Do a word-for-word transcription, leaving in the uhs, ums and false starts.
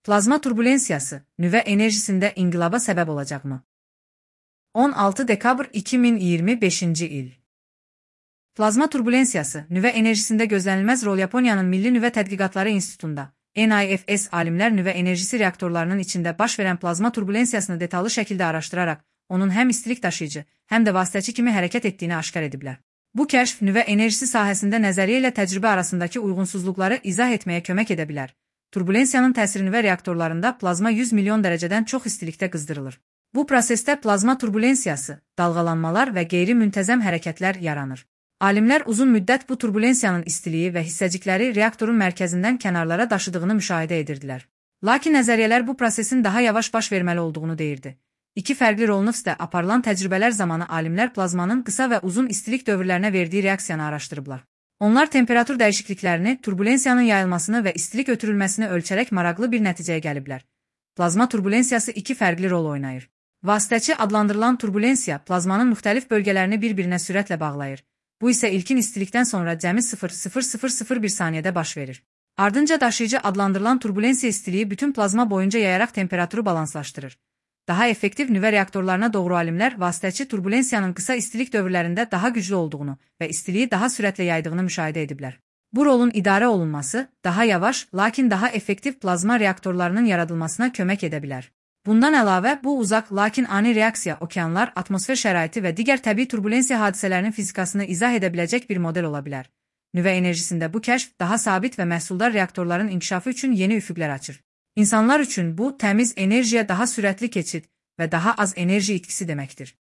Plazma turbulensiyası, nüve enerjisinde inqilaba səbəb olacaqmı? on altı dekabr iki min iyirmi beşinci il. Plazma turbulensiyası, nüvə enerjisində gözlənilməz rol Yaponiyanın Milli Nüvə Tədqiqatları İnstitutunda, N I F S alimlər nüvə enerjisi reaktorlarının içində baş verən plazma turbulensiyasını detallı şəkildə araşdıraraq, onun həm istilik daşıyıcı, həm də vasitəçi kimi hərəkət etdiyini aşkar ediblər. Bu kəşf nüvə enerjisi sahəsində nəzəriyyə ilə təcrübə arasındakı uyğunsuzluqları izah etməyə kömək edə bilər. Turbulensiyanın təsiri nüvə reaktorlarında plazma yüz milyon dərəcədən çox istilikdə qızdırılır. Bu prosesdə plazma turbulensiyası, dalğalanmalar və qeyri-müntəzəm hərəkətlər yaranır. Alimlər uzun müddət bu turbulensiyanın istiliyi və hissəcikləri reaktorun mərkəzindən kənarlara daşıdığını müşahidə edirdilər. Lakin nəzəriyyələr bu prosesin daha yavaş baş verməli olduğunu deyirdi. İki fərqli Rolnifsdə aparılan təcrübələr zamanı alimlər plazmanın qısa və uzun istilik dövrlərinə verdiyi reaksiyanı araşdırıblar. Onlar temperatur dəyişikliklərini, turbulensiyanın yayılmasını və istilik ötürülməsini ölçərək maraqlı bir nəticəyə gəliblər. Plazma turbulensiyası iki fərqli rol oynayır. Vasitəçi adlandırılan turbulensiya plazmanın müxtəlif bölgələrini bir-birinə sürətlə bağlayır. Bu isə ilkin istilikdən sonra cəmi sıfır nöqtə sıfır sıfır sıfır bir saniyədə baş verir. Ardınca daşıyıcı adlandırılan turbulensiya istiliyi bütün plazma boyunca yayaraq temperaturu balanslaşdırır. Daha effektiv nüvə reaktorlarına doğru alimlər vasitəçi turbulensiyanın qısa istilik dövrlərində daha güclü olduğunu və istiliyi daha sürətlə yaydığını müşahidə ediblər. Bu rolun idarə olunması, daha yavaş, lakin daha effektiv plazma reaktorlarının yaradılmasına kömək edə bilər. Bundan əlavə, bu uzaq, lakin ani reaksiya okeanlar, atmosfer şəraiti və digər təbii turbulensiya hadisələrinin fizikasını izah edə biləcək bir model ola bilər. Nüvə enerjisində bu kəşf daha sabit və məhsuldar reaktorların inkişafı üçün yeni üfüqlər açır. İnsanlar üçün bu, təmiz enerjiyə daha sürətli keçid və daha az enerji itkisi deməkdir.